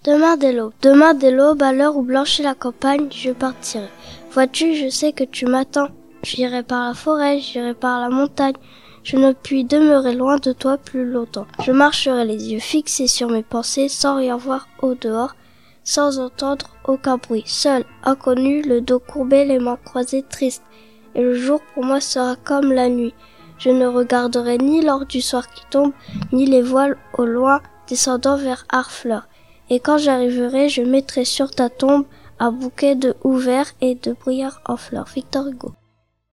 Demain dès l'aube, à l'heure où blanchit la campagne, je partirai. Vois-tu, je sais que tu m'attends. J'irai par la forêt, j'irai par la montagne. Je ne puis demeurer loin de toi plus longtemps. Je marcherai les yeux fixés sur mes pensées, sans rien voir au dehors, sans entendre aucun bruit. Seul, inconnu, le dos courbé, les mains croisées, triste. Et le jour pour moi sera comme la nuit. Je ne regarderai ni l'or du soir qui tombe, ni les voiles au loin descendant vers Harfleur. Et quand j'arriverai, je mettrai sur ta tombe un bouquet de houverts et de bruyères en fleurs. Victor Hugo.